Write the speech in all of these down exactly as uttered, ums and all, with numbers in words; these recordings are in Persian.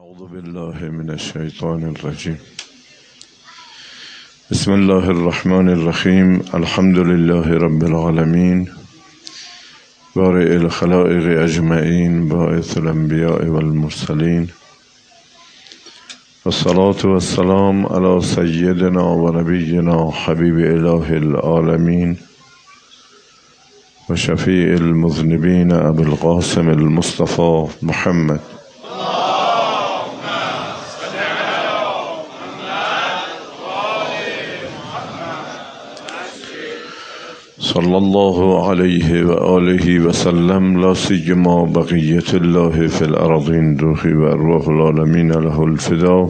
اعوذ بالله من الشیطان الرجیم. بسم الله الرحمن الرحیم. الحمد لله رب العالمین، بارئ الخلائق اجمعین، باعث الانبیاء والمرسلین، والصلاة والسلام علی سیدنا و نبینا حبیب اله العالمین و شفیع المذنبین ابی القاسم المصطفى محمد. صلی الله علیه و آله و سلم، لا سیما بقیت الله فی الارضین، روحی و ارواح العالمین له الفدا،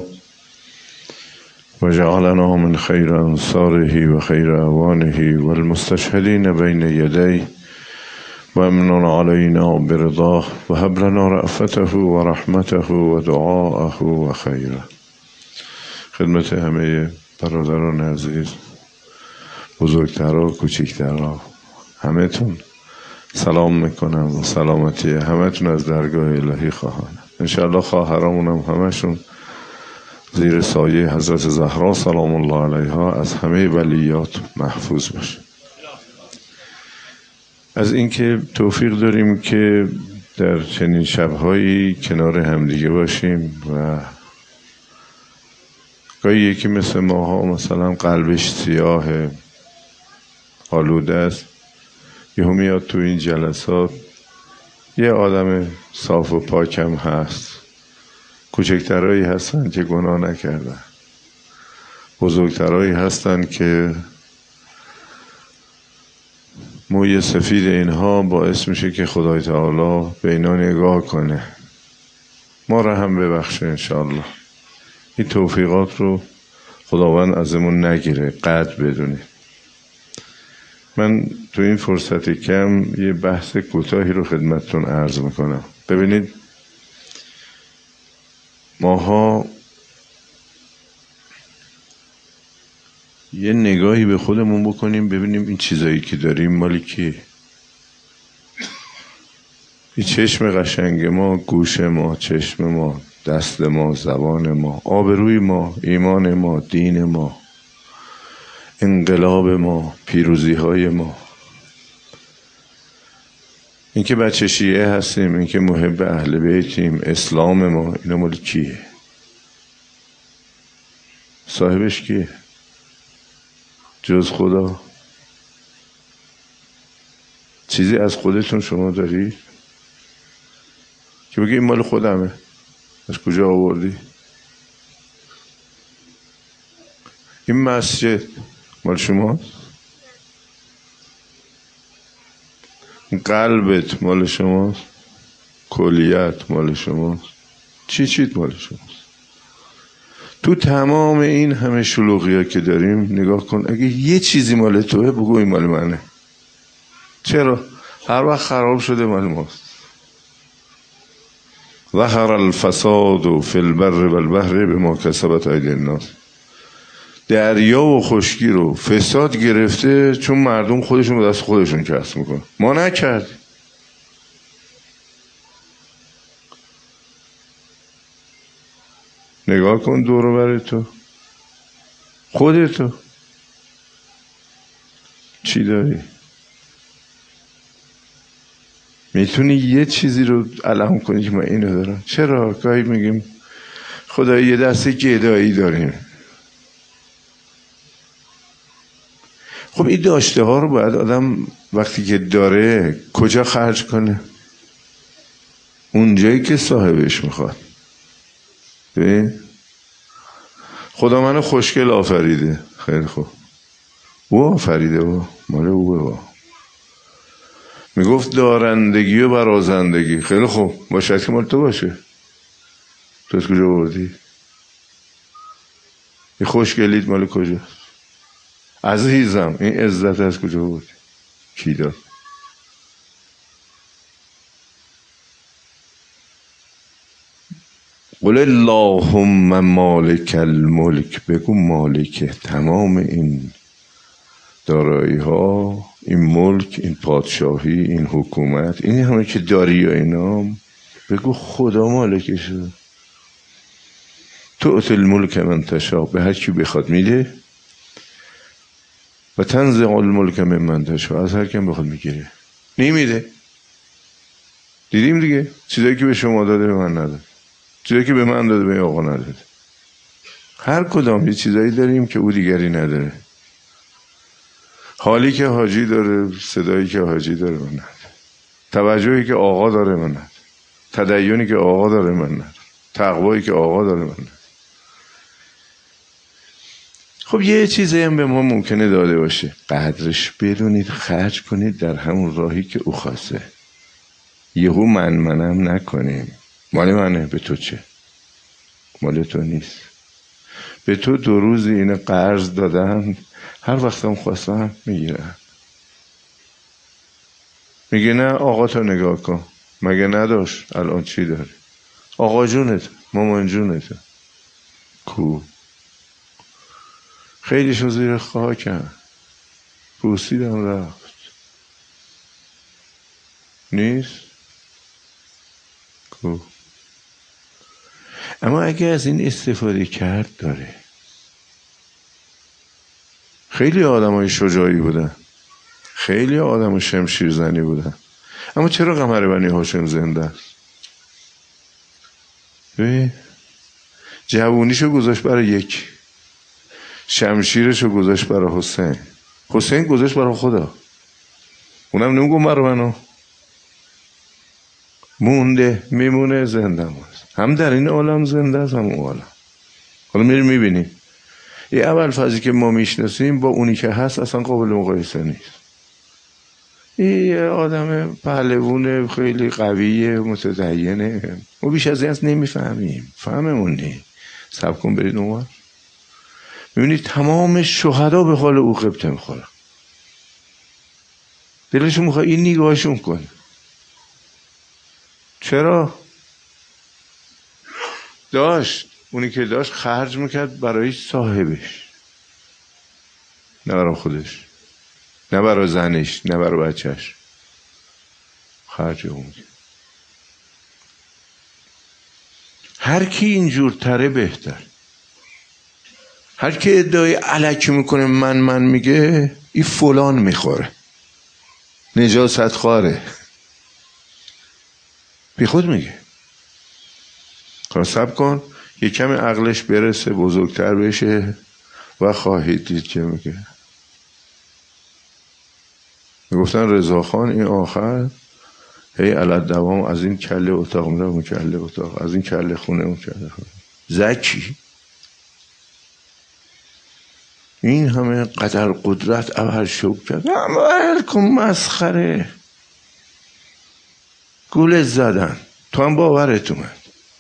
و جعلنا من خیر انصاره و خیر اعوانه و المستشهدین بین یدیه، و امنن علینا برضاه، و هب لنا رأفته و رحمته و دعاءه و خیره. خدمت همه برادران عزیز، بزرگترها کوچکترها، همه تون سلام میکنم و سلامتی همه تون از درگاه الهی خواهانم. انشاءالله خواهرامون هم همشون زیر سایه حضرت زهرا سلام الله علیها از همه بلیات محفوظ باشه. از اینکه توفیق داریم که در چنین شبهایی کنار همدیگه باشیم و گاهی یکی مثل ماها مثلا قلبش سیاه آلوده است، یهو میاد تو این جلسات، یه آدم صاف و پاکم هست، کوچکترهایی هستن که گناه نکردن، بزرگترهایی هستن که موی سفید اینها باعث میشه که خدای تعالی به اینا نگاه کنه، ما را هم ببخشه انشاءالله. این توفیقات رو خداوند ازمون نگیره، قدر بدونید. من تو این فرصت کم یه بحث کوتاهی رو خدمتتون عرض میکنم. ببینید، ماها یه نگاهی به خودمون بکنیم، ببینیم این چیزایی که داریم مالی کیه؟ این چشم قشنگ ما، گوش ما، چشم ما، دست ما، زبان ما، آبروی ما، ایمان ما، دین ما، انقلاب ما، پیروزی های ما، اینکه بچه شیعه هستیم، اینکه محب اهل بیتیم، اسلام ما، اینا مال کیه؟ صاحبش کیه؟ جز خدا؟ چیزی از خودتون شما داری که بگی این مال خودمه؟ از کجا آوردی؟ این مسجد مال شماست؟ قلبت مال شماست؟ کلیت مال شماست؟ چی چیت مال شماست؟ تو تمام این همه شلوغی ها که داریم نگاه کن، اگه یه چیزی مال توه بگو این مال منه. چرا؟ هر وقت خراب شده مال ماست. ظهر الفساد فی البر والبحر بما کسبت ایدی الناس. دریا و خشکی رو فساد گرفته چون مردم خودشون به دست خودشون کسب میکنن، ما نکردیم. نگاه کن دور و بر تو، خودتو چی داری؟ میتونی یه چیزی رو علم کنی که من اینو دارم؟ چرا؟ گاهی میگیم خدایی یه دست گدایی داریم. خب این داشته ها رو باید آدم وقتی که داره کجا خرج کنه؟ اونجایی که صاحبش میخواد. ببین، خدا منو خوشگل آفریده، خیلی خوب، او آفریده و مال اوه با. میگفت دارندگی و برازندگی، خیلی خوب، باشد که مال تو باشه. تو از کجا بردی؟ این خوشگلیت مال کجاست؟ عزیزم این عزت از کجا بردی؟ کی داد؟ قل اللهم مالک الملک، بگو مالک تمام این دارایی ها، این ملک، این پادشاهی، این حکومت، این همه که داری و اینا، بگو خدا مالکشه. تؤتی الملک من تشاء، به هر کی بخواد میده، و تنزع الملک ممن تشاء، از هر کیم بخواد میگیره، نمیده. دیدیم دیگه، چیزایی که به شما داده به من نداده، چیزایی که به من داده به آقا نداده. هر کدام یه چیزایی داریم که او دیگری نداره. حالی که حاجی داره، صدایی که حاجی داره من نداره، توجهی که آقا داره من نداره، تدینی که آقا داره من نداره، تقوایی که آقا داره من نداره. خب یه چیزی هم به ما ممکنه داده باشه، قدرش بدونید، خرج کنید در همون راهی که او خواسته. یهو من منم نکنیم، مال منه، به تو چه؟ مال تو نیست. به تو دو روز اینو قرض دادم، هر وقتم خواستم میگیرم. میگه نه آقا تو نگاه کن، مگه نداشت الان چی داری؟ آقا جونت، مامان جونت کو؟ خیلیشو زیر خاکم پوسیدم رفت، نیست کو؟ اما اگه از این استفاده کرد داره. خیلی آدم های شجاعی بودن، خیلی آدم های شمشیر زنی بودن، اما چرا قمر بنی هاشم زنده است؟ ببین جوونیشو گذاشت برای یک، شمشیرشو گذاشت برای حسین، حسین گذاشت برای خدا، اونم نمیگم برای منو. مونده، میمونه، زنده است، هم در این عالم زنده است، هم اون عالم. حالا میری میبینی این اول فضی که ما میشناسیم با اونی که هست اصلا قابل مقایسه نیست. این آدم پهلوونه، خیلی قویه، متدینه، ما بیش از این از نمیفهمیم، فهممون نیست. صبر کن برید اونور، میبینید تمام شهدا به حال او قبطه میخوره، دلشون میخواد این نگاهشون کنه. چرا؟ داشت، اونی که داشت خرج میکرد برای صاحبش، نه برای خودش، نه برای زنش، نه برای بچهش، خرج اون. هر کی اینجور تره بهتر. هر کی ادعای الکی میکنه من من میگه، این فلان میخوره، نجاست خواره، بی خود میگه. صبر کن یه کمی عقلش برسه، بزرگتر بشه و خواهید دید که میگه. میگفتن رضاخان این آخر هی علت دوام از این کله اتاق میره اون کله اتاق، از این کله خونه اون کله خونه. زکی این همه قدر قدرت اول شوک کرد، اما الکم مسخره، گول زدن. تو هم باورت اومد،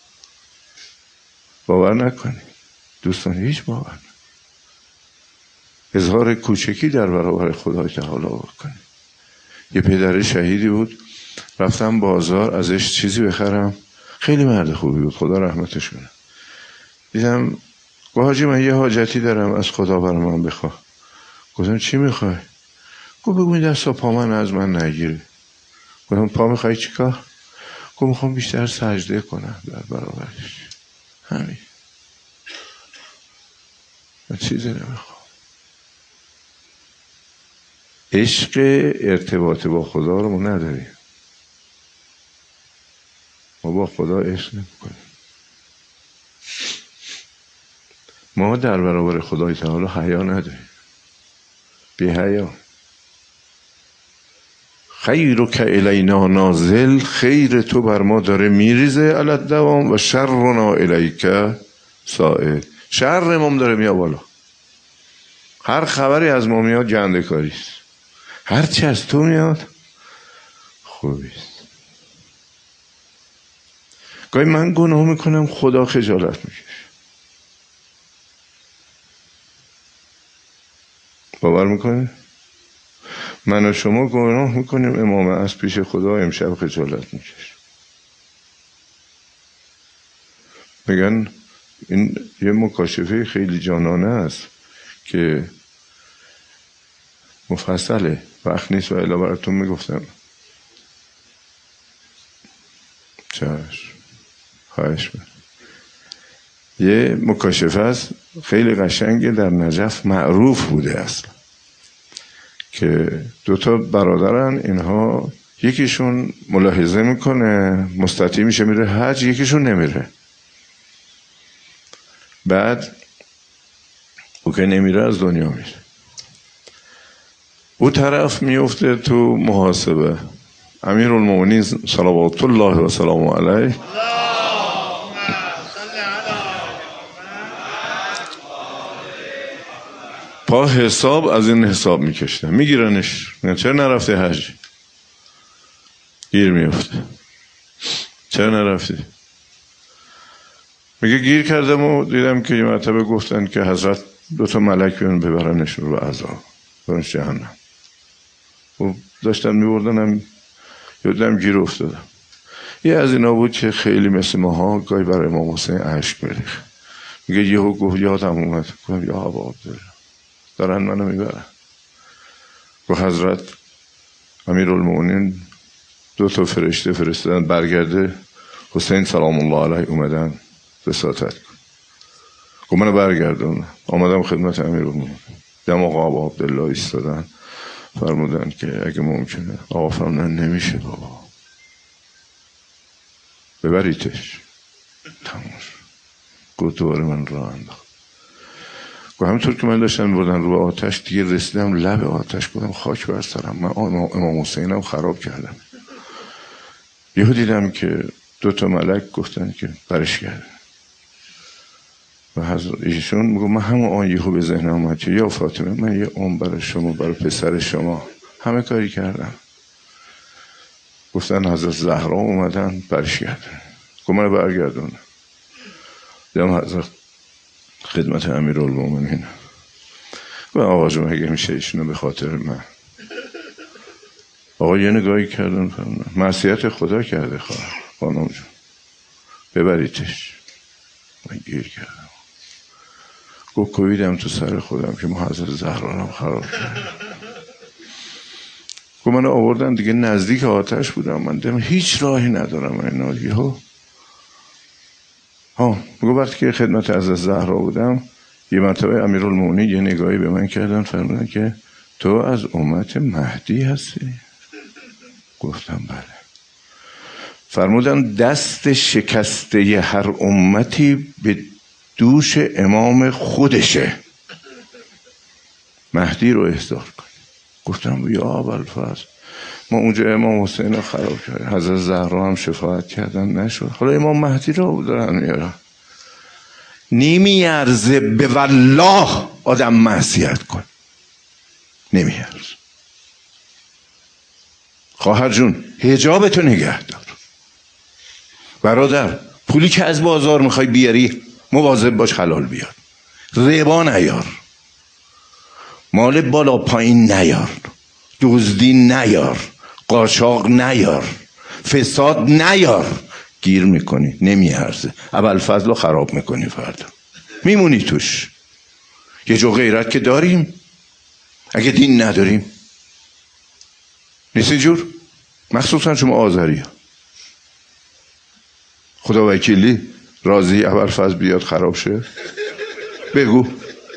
باور نکنی دوستان، هیچ باور نکنی. اظهار کوچکی در برابر خدای تعالی بکنی. یه پدر شهیدی بود، رفتم بازار ازش چیزی بخرم، خیلی مرد خوبی بود، خدا رحمتش کنه. دیدم گفت حاجی من یه حاجتی دارم، از خدا برای من بخواه. گفتم چی میخوای؟ گفت بگو این دستا پا من از من نگیره. گفتم پا میخوای چی کار؟ گفت میخوام بیشتر سجده کنم در برابرش، همین، من چیزی نمیخوام. عشق ارتباط با خدا رو ما نداریم، ما با خدا عشق نمیکنیم. ما در برابر خدای تعالی حیا نداریم، بی حیا. خیرک الینا نازل، خیر تو بر ما داره میریزه علت دوام، و شرنا الیک سائل، شر ما داره میاد بالا. هر خبری از ما میاد گنده کاریست، هر چی از تو میاد خوبیست. گاهی من گناه میکنم خدا خجالت میکشه. باور میکنه؟ من و شما گناه میکنیم، امام از پیش خدا امشب خجالت میکشه. میگن این یه مکاشفه خیلی جانانه است که مفصله، وقت نیست و الا براتون میگفتم. چشم خواهش من. یه مکاشفه است خیلی قشنگه در نجف معروف بوده اصلا، که دو تا برادرن، اینها یکیشون ملاحظه میکنه مستطیع میشه میره حج، یکیشون نمیره. بعد او که نمیره از دنیا میره، او طرف میفته تو محاسبه. امیرالمومنین صلوات الله و سلام علیه پا حساب از این حساب میکشته، میگیرنش، چرا نرفته حج؟ گیر میفته، چرا نرفتی؟ میگه گیر کردم و دیدم که یه مرتبه گفتن که حضرت دو تا ملک بیان ببرنش رو عذاب برنش جهنم. و داشتن میبردنم یادم گیر افتادم. یه از اینا بود که خیلی مثل ماها گاهی برای امام حسین اشک میریخت. میگه یهو گفت یادم اومد، گفتم یا ابا عبدالله دارن منو میبرن. گفت حضرت امیرالمومنین دو تا فرشته فرستادن برگرده حسین سلام الله علیه اومدن وساطت کن. گفت منو برگردون. آمدم خدمت امیرالمومنین، دم آقا ابا عبدالله ایستادن، فرمودن که اگه ممکنه. آقا فرمودن نمیشه بابا، ببریتش. تماش گفت دوباره من راه انداخت. گفت همونطور که من داشتم بردن رو آتش، دیگه رسیدم لب آتش، گفتم خاک بر سرم، من امام حسینم خراب کردم. یهو دیدم که دو تا ملک گفتن که برش کرده و حضرت ایشون میگه من همون آن یهو به ذهنم اومد که یا فاطمه من یه عمر برای شما، برای پسر شما همه کاری کردم. گفتن حضرت زهرا اومدن برش کردن. گفت من برگردون. دیدم حضرت خدمت امیرالمومنین و آقا جون اگه میشه ایشونو به خاطر من. آقا یه نگاهی کردن فرمودن معصیت خدا کرده خواهر خانم جون، ببریتش. من گیر کردم. گفت کویدم تو سر خودم که ما حضرت زهرا رو خراب کردم. گفت من آوردن دیگه نزدیک آتش بودم، من دیدم هیچ راهی ندارم. اینا یهو ها میگه وقتی که خدمت حضرت زهرا بودم، یه مرتبه امیرالمومنین یه نگاهی به من کردن، فرمودن که تو از امت مهدی هستی؟ گفتم بله. فرمودن دست شکسته هر امتی به دوش امام خودشه، مهدی رو احضار کن. گفتم یا ابوالفضل ما اونجا امام حسین رو خراب کردیم، حضرت زهرا هم شفاعت کردن نشد، حالا امام مهدی رو دارن میارن. نمیارزه به والله آدم معصیت کن، نمیارزه. خواهر جون حجابتو نگه دار. برادر پولی که از بازار میخوای بیاری مواظب باش حلال بیار، ربا نیار، مال بالا پایین نیار، دزدی نیار، قاچاق نیار، فساد نیار. گیر میکنی نمیارزه، ابوالفضل رو خراب میکنی، فردا میمونی توش. یه جو غیرت که داریم، اگه دین نداریم نیست اینجور. مخصوصا شما آذری ها، خدا وکیلی راضی ابوالفضل بیاد خراب شه؟ بگو.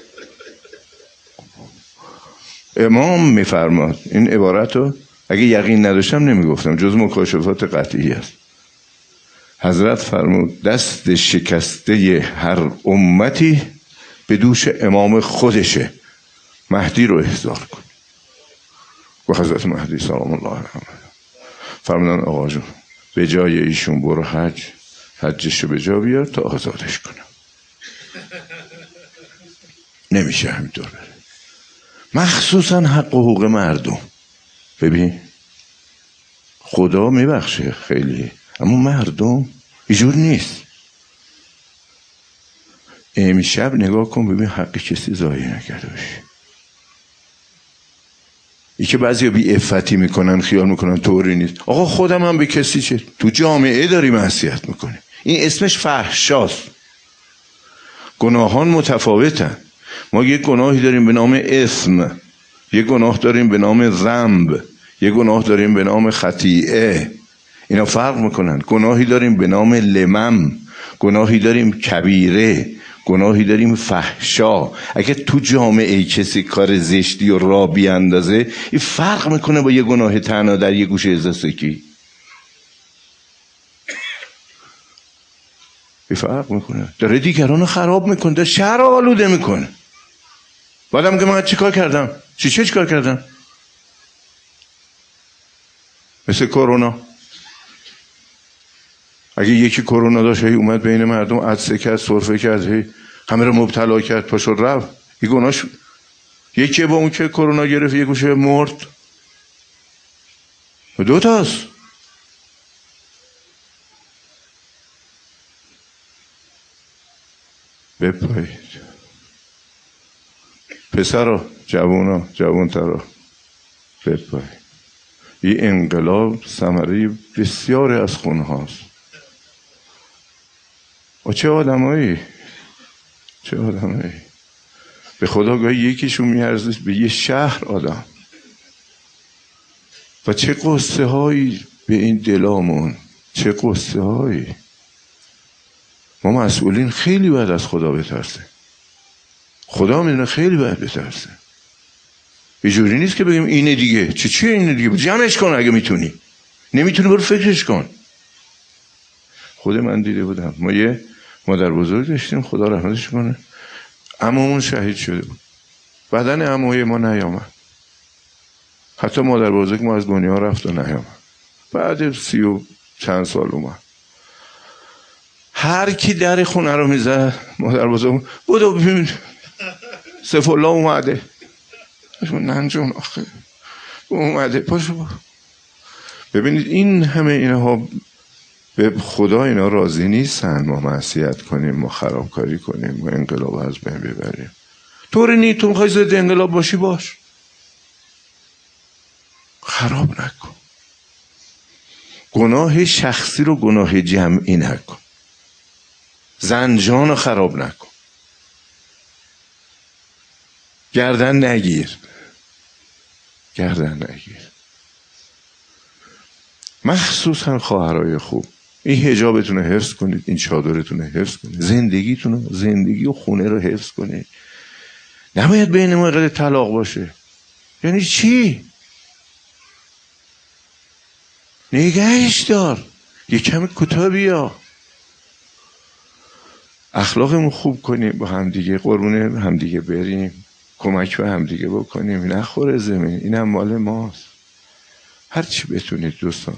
امام میفرماد این عبارت رو، اگه یقین نداشتم نمیگفتم، جز مکاشفات قطعی است. حضرت فرمود دست شکسته هر امتی به دوش امام خودشه، مهدی رو احضار کن. و حضرت مهدی سلام الله علیه فرمودن آقا جون به جای ایشون برو حج، حجش رو به جا بیار تا آزادش کنم. نمیشه همینطور بره. مخصوصا حق و حقوق مردم. ببین خدا میبخشه خیلی، اما مردم اینجور نیست. امشب نگاه کن ببین حق کسی ضایع نکرده باشی. ای که بعضی بی عفتی میکنن، خیال میکنن طوری نیست. آقا خودم هم به کسی چه؟ تو جامعه داری معصیت میکنی، این اسمش فحشاست. گناهان متفاوتن. ما یک گناهی داریم به نام اسم، یک گناه داریم به نام ذنب، یک گناه داریم به نام خطیئه. اینا فرق میکنن. گناهی داریم به نام لمم، گناهی داریم کبیره، گناهی داریم فحشا. اگه تو جامعه کسی کار زشتی و را بیاندازه، این فرق میکنه با یه گناه تنها در یه گوشه ازدستکی. این فرق میکنه، داره دیگران رو خراب میکنه، داره شهر آلوده میکنه. بعدم میگه من چی کار کردم؟ چی چی کار کردم؟ مثل کرونا. اگه یکی کرونا داشت هی اومد بین مردم عدسه کرد، سرفه کرد، هی همه رو مبتلا کرد، پاشو رفت، این گناهش یکی با اون که کرونا گرفت یه گوشه مرد. دو تاست. بپایید پسرا، جوونا، جوانترا، بپایید. این انقلاب ثمره بسیاری از خون هاست. و چه آدمایی، چه آدمایی به خدا گاهی یکیشون میارزه به یه شهر آدم. و چه قصه هایی به این دلامون، چه قصه هایی. ما مسئولین خیلی باید از خدا بترسه. خدا میدونه خیلی باید بترسه. یه جوری نیست که بگیم اینه دیگه. چه چیه اینه دیگه؟ جمعش کن اگه میتونی. نمیتونی برو فکرش کن. خود من دیده بودم، ما یه مادر بزرگ داشتیم، خدا رحمتش کنه، عمومون شهید شده بود، بدن عموی ما نیامد، حتی مادر بزرگ ما از دنیا رفت و نیامد. بعد سی و چند سال اومد. هر کی در خونه رو میزد مادر بزرگ بودو ببین سیف الله اومده. ننجون آخه اومده، پاشو. ببینید این همه اینها به خدا اینا راضی نیستن. ما معصیت کنیم، ما خرابکاری کنیم، ما انقلاب از بین ببریم. طوری نی تو میخوای ضد انقلاب باشی باش، خراب نکن. گناه شخصی رو گناه جمعی نکن. زنجان رو خراب نکن. گردن نگیر، گردن نگیر. مخصوصا خواهرای خوب، این حجابتون رو حفظ کنید، این چادرتون رو حفظ کنید، زندگیتون رو، زندگی و خونه رو حفظ کنید. نباید بین ما قدر طلاق باشه. یعنی چی؟ نگهش دار، یه کمی کوتاه بیا، اخلاقمون خوب کنیم، با همدیگه قربون همدیگه بریم، کمک به همدیگه بکنیم. نخوره زمین، اینم مال ماست. هر چی بتونید دوستان.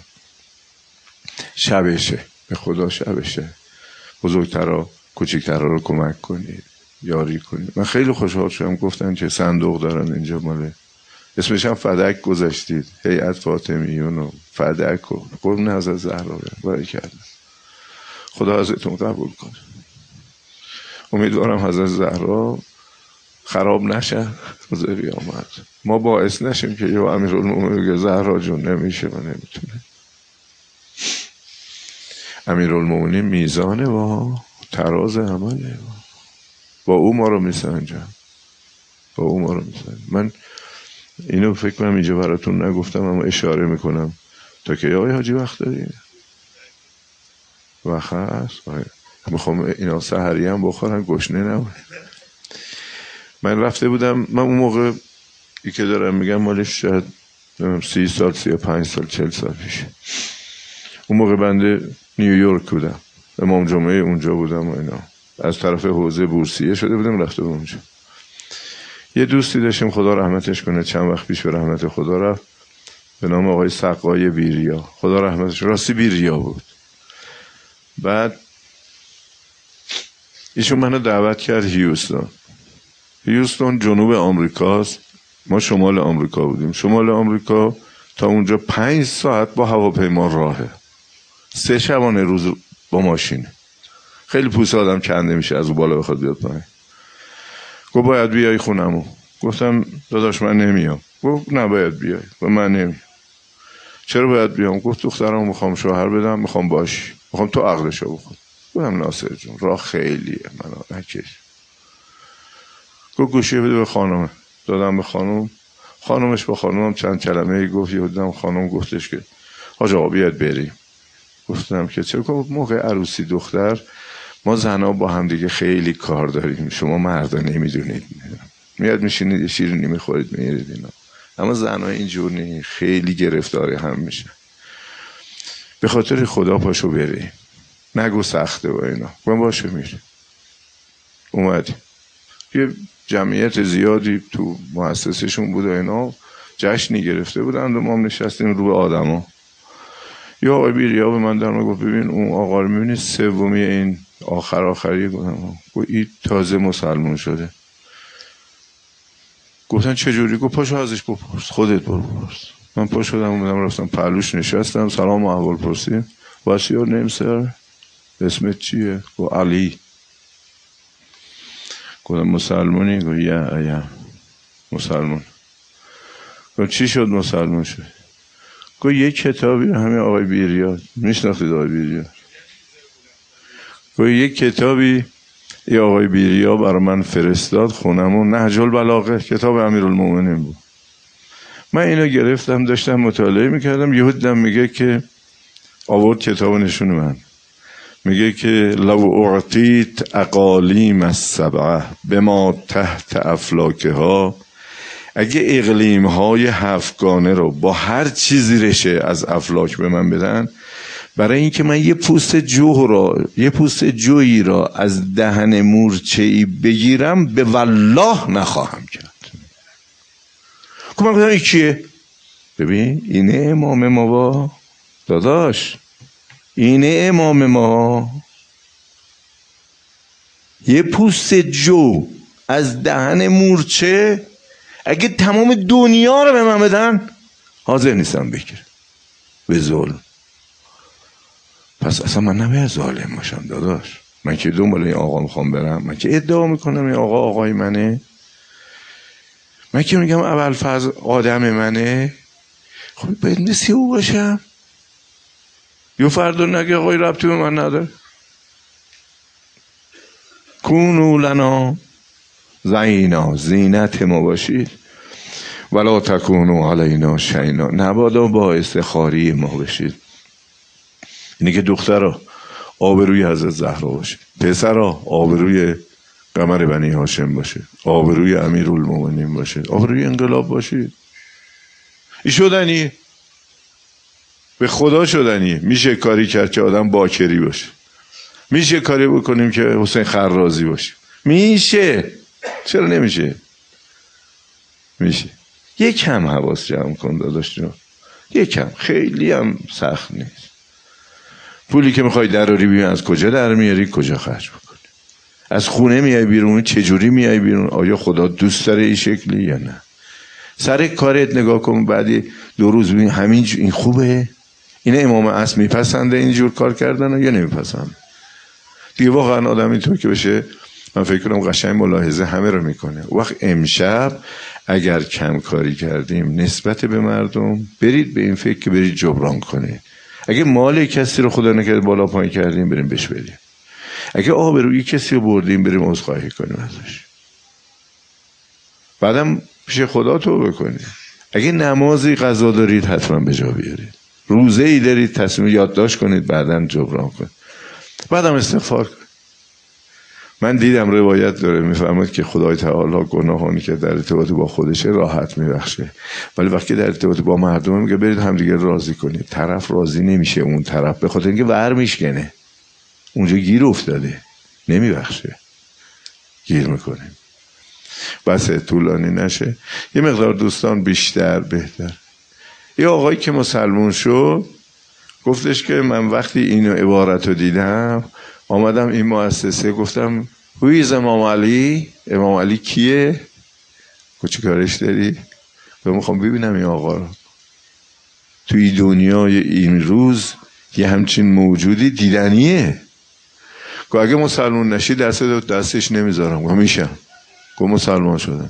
شبشه، به خدا شبشه، بزرگترها کوچکترها رو کمک کنید، یاری کنید. من خیلی خوشحال شدم گفتن که صندوق دارن اینجا، ماله اسمش هم فدک گذاشتید، هیئت فاطمیون و فدک و قربون حضرت زهرا باری کردن. خدا ازتون قبول کنه. امیدوارم حضرت زهرا خراب نشه روز قیامت، ما باعث نشیم که یه امیرالمومنین بگه زهرا جون نمیشه و نمیتونه. امیرالمومنین میزانه و تراز عمله، با او ما رو میسنجم، با او ما رو میسنجم. من اینو فکر کنم اینجا براتون نگفتم، اما اشاره میکنم تا که آقای حاجی وقت داریم، وقت هست، میخوام اینا سحری هم بخورن گشنه نمونه. من رفته بودم، من اون موقع ای که دارم میگم مالش شاید سی سال، سی و پنج سال، چل سال پیش. اون موقع بنده نیویورک بودم، امام جمعه اونجا بودم و اینا، از طرف حوزه بورسیه شده بودم رفته بودم اونجا. یه دوستی داشتیم خدا رحمتش کنه، چند وقت پیش به رحمت خدا رفت، به نام آقای سقای بیریا، خدا رحمتش، راستی بیریا بود. بعد ایشون منو دعوت کرد هیوستون. هیوستون جنوب آمریکاست، ما شمال آمریکا بودیم. شمال آمریکا تا اونجا پنج ساعت با هواپیما راهه، سه شبانه روز با ماشین. خیلی پوست آدم کنده میشه از اون بالا بخواد بیاد پایین. گفت باید بیای خونمو. گفتم داداش من نمیام. گفت نباید بیای. و من نمیام. چرا باید بیام؟ گفت دخترم میخوام شوهر بدم، میخوام باشی، میخوام تو عقلشو بخور. گفتم ناصر جون راه خیلیه، منو نکش. گفت گوشی بده به خانومه. دادم به خانوم. خانومش با خانومم چند کلمه گفت. یادم خانوم گفتش که حاج آقا بیاد بریم. گفتم که چه؟ گفت موقع عروسی دختر ما زنها با هم دیگه خیلی کار داریم، شما مردا نمیدونید. میاد میشینید یه شیرینی میخورید میرید اینا، اما زنها اینجور نیست، خیلی گرفتاری هم میشه. به خاطر خدا پاشو بری، نگو سخته و اینا. من باشه میره. اومدی یه جمعیت زیادی تو مؤسسشون بود و اینا، جشنی گرفته بودن و ما هم نشستیم رو به آدما. یا آقای بیریا به من در ما گفت ببین اون آقا رو میبینی سومی این آخر آخری گفتم این تازه مسلمان شده. گفتن چجوری؟ گفت پاشو ازش بپرس، خودت برو بپرس. من پا شدم اومدم رفتم پهلوش نشستم، سلام و احوال پرسیم. What's your name sir؟ اسمت چیه؟ گفت علی. گفتم مسلمانی؟ گفت یا یا مسلمان. گفت چی شد مسلمان شد؟ گفت یه کتابی همین آقای بیریا، میشناختید آقای بیریا؟ گفت یه کتابی ای آقای بیریا برای من فرستاد خونمون، نهج البلاغه، کتاب امیرالمومنین بود. من اینو گرفتم داشتم مطالعه میکردم، یهو دیدم میگه که آورد کتاب نشون من، میگه که لو اعطیت اقالیم السبعه بما تحت افلاکها، اگه اقلیم های هفتگانه رو با هر چیزی رشه از افلاک به من بدن، برای اینکه من یه پوست جو را یه پوست جویی را از دهن مورچه‌ای بگیرم به والله نخواهم کرد. که من گفتم این کیه؟ ببین اینه امام ما با داداش، اینه امام ما. یه پوست جو از دهن مورچه اگه تمام دنیا رو به من بدن حاضر نیستم بگیرم به ظلم. پس اصلا من نباید ظالم باشم داداش. من که دنبال این آقا میخوام برم، من که ادعا میکنم این آقا آقای منه، من که میگم ابوالفضل آدم منه، خب باید مثل او باشم. یه فردا نگه آقای ربطی به من نداره. کونو لنا زینا، زینت ما باشید، ولا تکونو علینا شینا، نبادا باعث خاری ما بشید. اینه که دخترها آبروی حضرت زهرا باشه، پسرها آبروی قمر بنی هاشم باشه، آبروی امیرالمومنین باشه، آبروی انقلاب باشید. این شدنیه، به خدا شدنیه. میشه کاری کرد که آدم باکری باشه، میشه کاری بکنیم که حسین خرازی باشه، میشه. چرا نمیشه؟ میشه. یک کم حواس جمع کن داداش جان، یک کم، خیلی هم سخت نیست. پولی که میخوای دراری بیرون از کجا در میاری، کجا خرج بکنی؟ از خونه میای بیرون، چجوری میای بیرون؟ آیا خدا دوست داره این شکلی یا نه؟ سر کارت نگاه کن، بعدی دو روز ببین همین این خوبه، اینه امام اصل میپسنده اینجور کار کردن یا نمیپسنده؟ دیگه واقعا آدم اینطور که بشه، من فکر کنم قشنگ ملاحظه همه رو میکنه. وقت امشب اگر کم کاری کردیم نسبت به مردم، برید به این فکر که برید جبران کنید. اگه مال کسی رو خدا نکرده بالا پایین کردیم، بریم بهش بدیم. اگه آبروی کسی رو بردیم، بریم عذرخواهی کنیم ازش. بعدم پیش خدا توبه کنید. اگه نمازی قضا دارید حتما به جا بیارید. روزه ای دارید تصمیم یادداشت کنید، بعداً جبران کنید. بعدم استغفار کنید. من دیدم روایت داره میفرماید که خدای تعالی گناهانی که در ارتباط با خودشه راحت میبخشه، ولی وقتی در ارتباط با مردم میگه برید همدیگه راضی کنید. طرف راضی نمیشه، اون طرف به خاطر اینکه ور میشکنه، اونجا گیر افتاده، نمیبخشه، گیر میکنه. بس طولانی نشه. یه مقدار دوستان بیشتر بهتر. یه آقایی که مسلمون شد گفتش که من وقتی اینو عبارت رو دیدم آمدم این مؤسسه، گفتم هویز امام علی، امام علی کیه؟ چی کارش داری؟ من میخوام ببینم این آقا رو. توی دنیای این روز یه همچین موجودی دیدنیه. که اگه مسلمان نشی دست دستش نمیذارم. گفت میشم. گفت مسلمان شدم.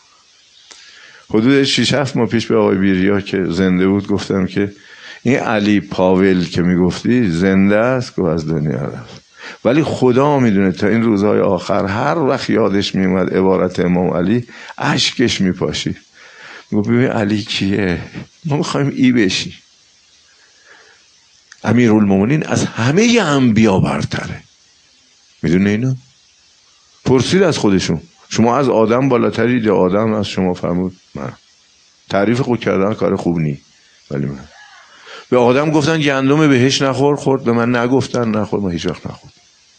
حدود شش هفت ماه پیش به آقای بیریا که زنده بود گفتم که این علی پاول که میگفتی زنده است. گفت از دنیا رفت. ولی خدا میدونه تا این روزهای آخر هر وقت یادش میومد عبارت امام علی اشکش میپاشید. گفت ببین علی کیه؟ ما میخوایم ای بشی. امیرالمومنین از همه انبیا برتره. میدونه اینو؟ پرسید از خودشون شما از آدم بالاترید یا آدم از شما؟ فرمود من. تعریف خود کردن کار خوب نی، ولی من به آدم گفتن گندم بهش نخور، خورد. به من نگفتن نخور، من هیچ وقت نخورد.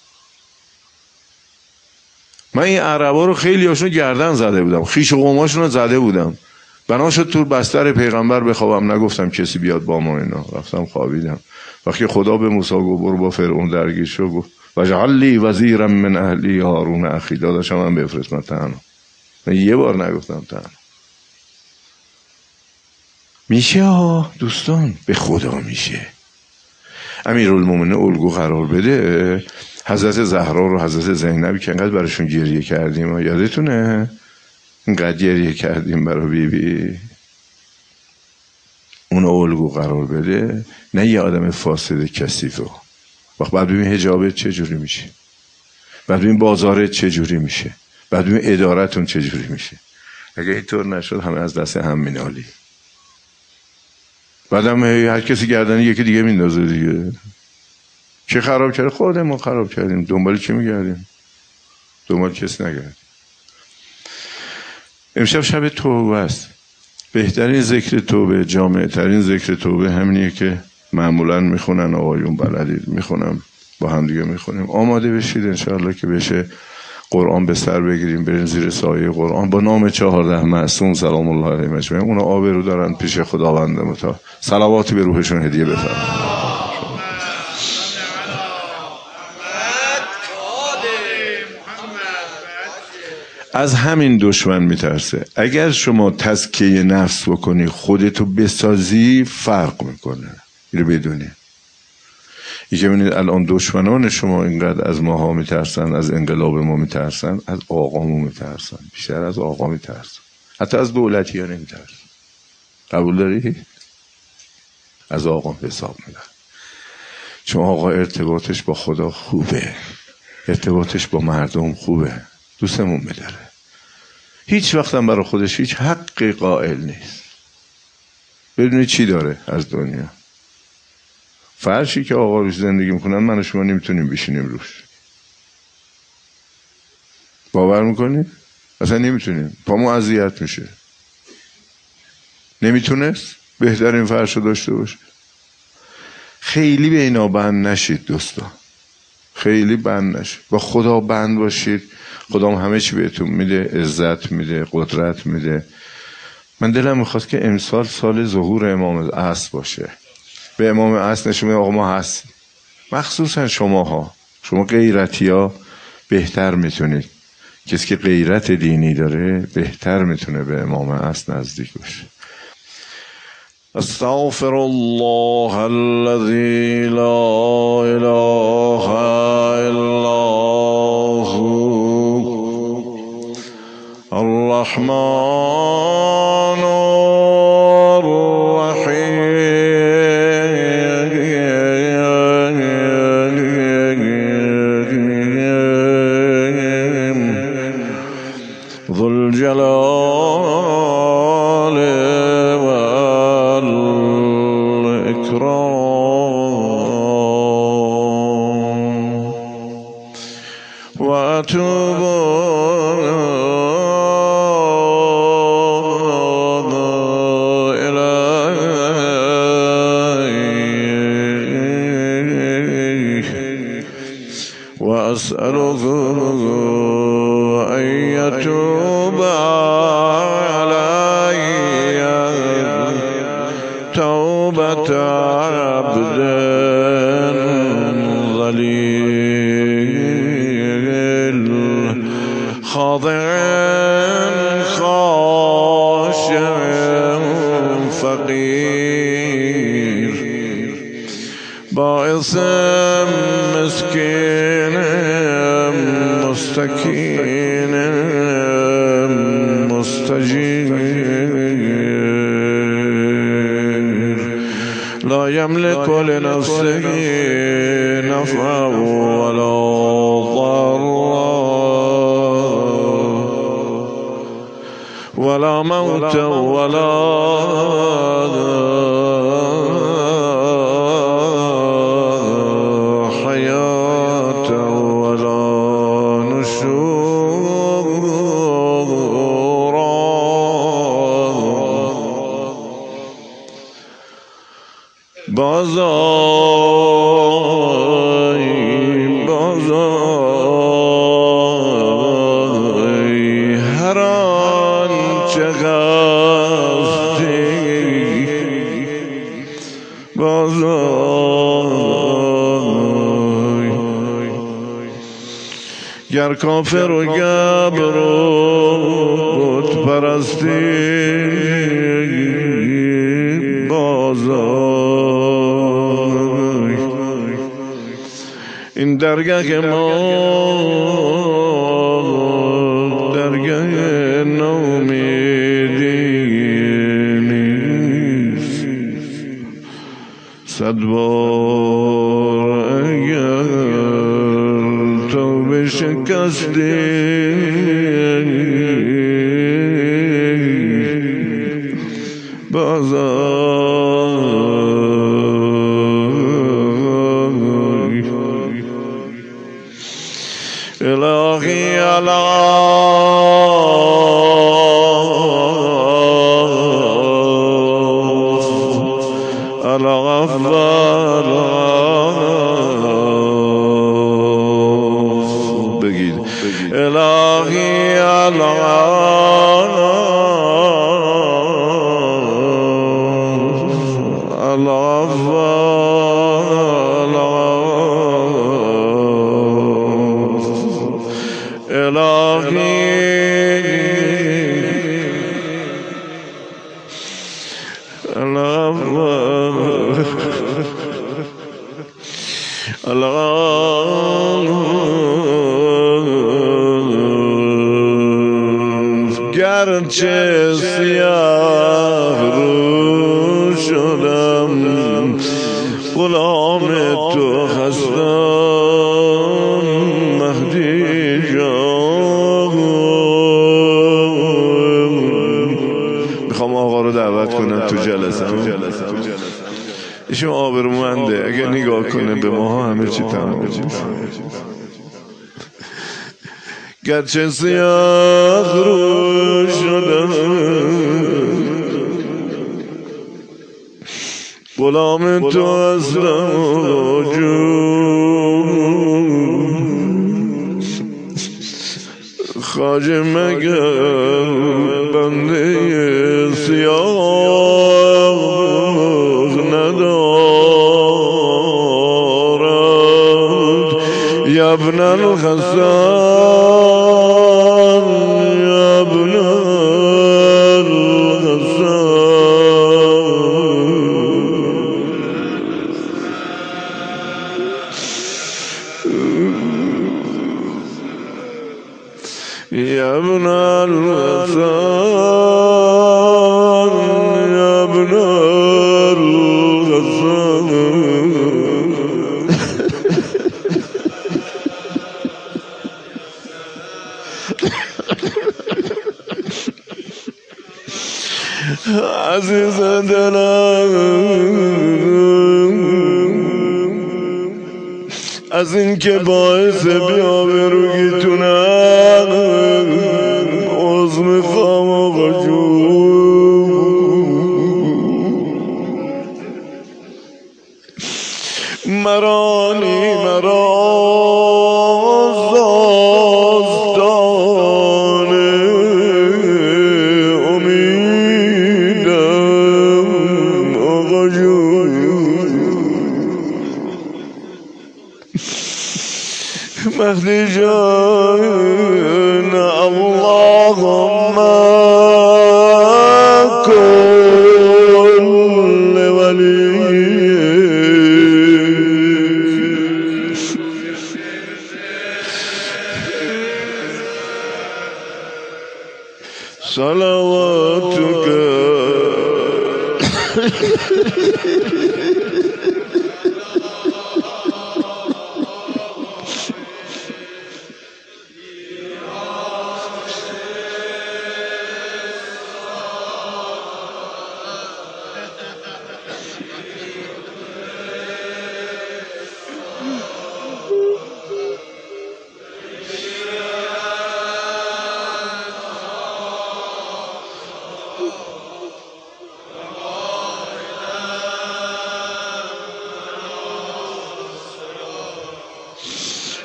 من این عربا رو خیلی هاشون گردن زده بودم، خیش و قوماشون رو زده بودم، بنا شد تو بستر پیغمبر بخوابم، نگفتم کسی بیاد با ما اینا، رفتم خوابیدم. وقتی خدا به موسی گفت برو با فرعون درگیر شو، گفت وجعل لی وزیرا من اهلی هارون اخی، داداشم من بفرست من تنها. من یه بار نگفتم تنها. میشه ها دوستان، به خدا میشه. امیرالمومنین الگو قرار بده. حضرت زهرا رو حضرت زینبی که انقدر براشون گریه کردیم، یادتونه؟ اینقدر گریه کردیم برای بی بی. اون الگو قرار بده، نه یه آدم فاسد کثیفه. وقت بعد ببین حجابت چه جوری میشه، بعد ببین بازارت چه جوری میشه، بعد ببین ادارتون چه جوری میشه. اگه اینطور نشد همه از دست هم مینالی. بعدم هر کسی گردن یکی دیگه میندازه دیگه. چه خراب کرده؟ خودمون خراب کردیم. دنبال چی میگردیم؟ دنبال کسی نگردیم. امشب شب توبه است. بهترین ذکر توبه، جامع ترین ذکر توبه همینیه که معمولا میخونن آقایون، بلدید میخونم، با هم دیگه میخونیم. آماده بشید انشاءالله که بشه قرآن به سر بگیریم، بریم زیر سایه قرآن با نام چهارده معصوم سلام الله علیهم اجمعین. اونا آبرو دارن پیش خداوند متعال، صلواتی به روحشون هدیه بفرمایید. از همین دشمن میترسه. اگر شما تزکیه نفس بکنی، خودتو بسازی، فرق میکنه. اینو بدونی. یکی ببینید الان دشمنان شما اینقدر از ماها میترسن، از انقلاب ما میترسن، از آقامو میترسن، بیشتر از آقا میترسن، حتی از دولتی ها نمیترسن. قبول داری؟ از آقا حساب میدن. چون آقا ارتباطش با خدا خوبه، ارتباطش با مردم خوبه، دوستمون میداره، هیچ وقتم برای خودش هیچ حقی قائل نیست. بدونی چی داره از دنیا؟ فرشی که آقا روش زندگی میکنن من و شما نمیتونیم بشینیم روش. باور میکنیم؟ اصلا نمیتونیم، پامو اذیت میشه. نمیتونست بهترین فرش رو داشته باشه. خیلی به اینا بند نشید دوستا، خیلی بند نشید. با خدا بند باشید، خدا همه چی بهتون میده، عزت میده، قدرت میده. من دلم میخواست که امسال سال ظهور امام عصر باشه. به امام عصر نشون میده آقا ما هست. مخصوصا شماها، شما غیرتی ها بهتر میتونید. کسی که غیرت دینی داره بهتر میتونه به امام عصر نزدیک باشه. استغفر الله الذي لا اله الا هو الرحمن الرحيم ذو الجلال والإكرام وأتوب وأسأله أن يتوب علي توبة عبد ذليل خاضع خاشع فقير باعث مسكين مستكين مستجير لا يملك لنفسه نفعا ولا ضرا ولا موتا ولا حياة ولا بازای بازای هر آنچه هستی بازای گر کافر و گبر و بت پرستی این درگاه ما درگاه نومیدی نیست صد بار اگر توبه شکستی الهی الاف الاف الاف بگید الهی الاف الاف گرچه سیاه رو شدم غلام تو هستم مهدی جان. میخوام آقا رو دعوت کنم تو جلسه ایشون آبرومنده، اگه نگاه کنه به ما همه چی تمام. گرچه سیاه رو شدم غلام تو هستم جون، خواجه مگر بنده سیاه ندارد. یا ابن الحسن یا ابن الحسن یا ابن الحسن یا ابن الحسن. عزیز دلم از این که باعث بی‌آبرویی‌تونم عذر میخوام آقا جون. مرانی مرا زاستان امیدم آقا جون. مهدی جان اللهم کن ولی صلواتك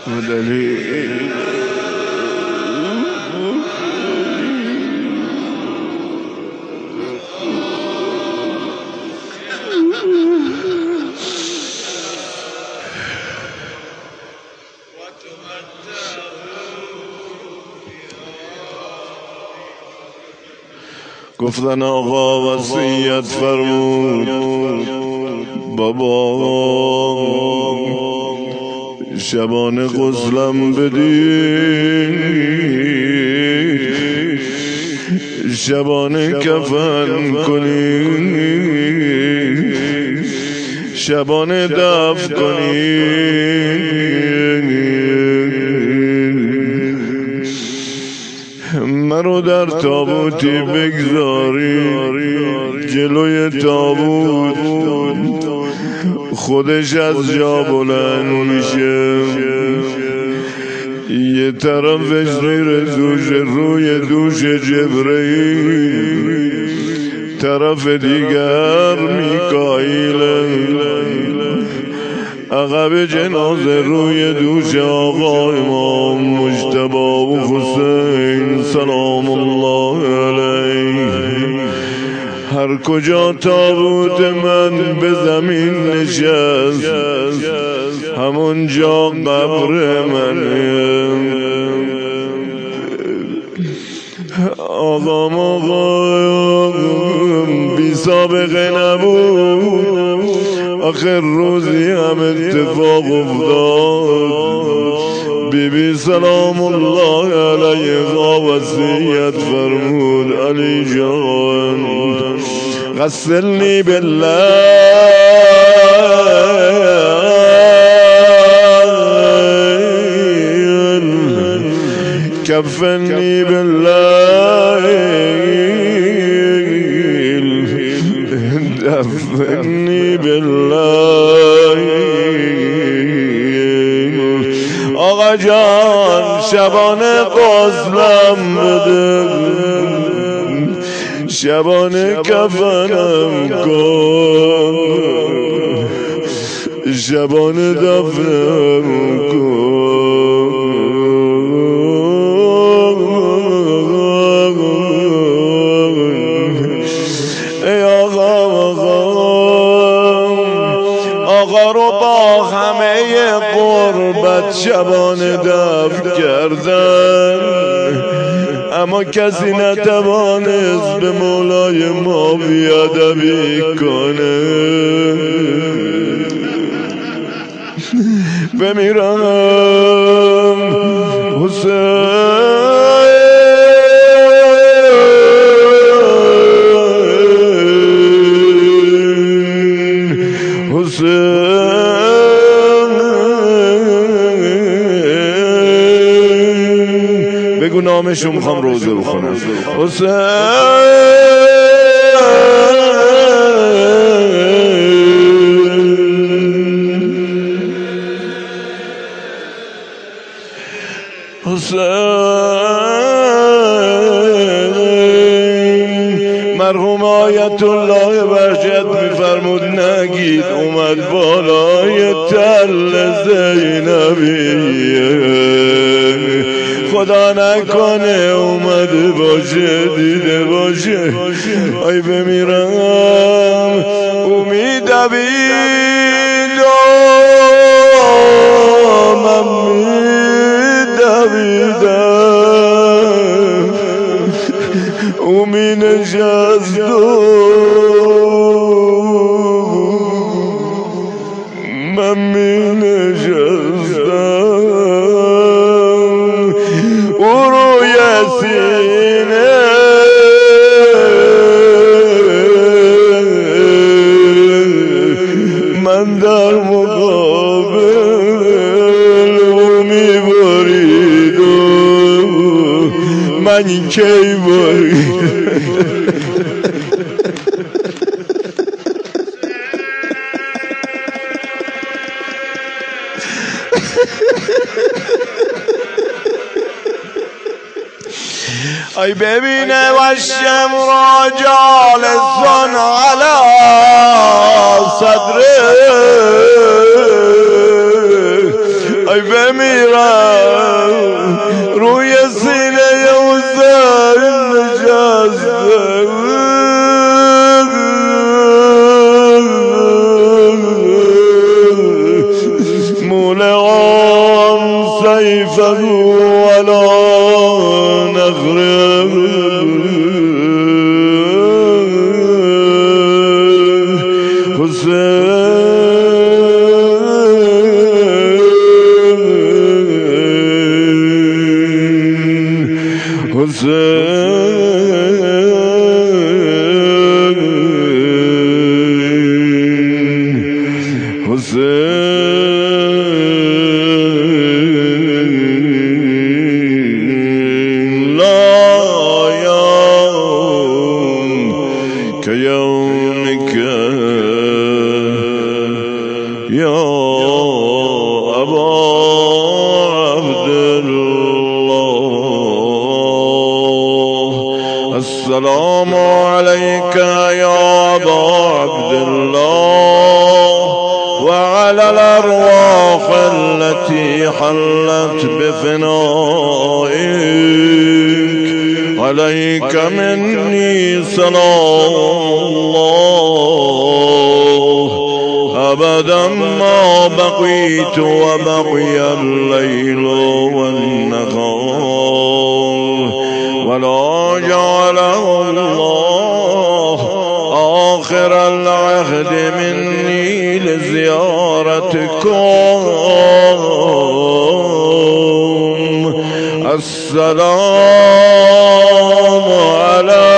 مدنی گفتن آقا وصیت فرمود بابا شبانه غسلم بدی شبانه کفن کنی شبانه دفن کنی مرو در تابوتی بگذاری جلوی تابوت خودش از جا بلند میشه یه طرفش زیر دوش روی دوش جبرئیل طرف دیگر میکائیل عقب جنازه روی دوش آقا امام مجتبی و حسین سلام الله علیه هر کجا تابوت من به زمین نشست همون جا قبر منه آقا آقا بی سابقه نبود آخر روزی هم اتفاق افتاد بی بی سلام الله علیها وصیت فرمود علی جان غسلنی بالله كفني بالله دفني بالله آقا جان شبانه غسلم بده شبانه کفنم کن شبانه دفنم کن ای آقا آقا رو با همه قربت شبانه دفن کردن اما کسی نتوانست به مولای ما بیادبی کنه بمیرم حسین بگو نامشو میخوام روزه بخونم حسین حسین مرحوم آیت الله بهجت میفرمود نگید اومد بالای تل زینبیه خدا نکنه اومده باشه دیده باشه ای بمیرم امید دویدم من میدویدم امید نشستم من می نشستم او روی سینه من در مقابل او می برید و من کی برید ای ببینه وشم را جالسان علی صدره ای بمیرم روی سینه حسین نشسته مولعان سیفه ولا نخره السلام عليك يا أبا عبد الله وعلى الأرواح التي حلت بفنائك عليك مني سلام الله أبدا ما بقيت وبقي الليل والنهار ولا جعله الله آخر العهد مني لزيارتكم السلام على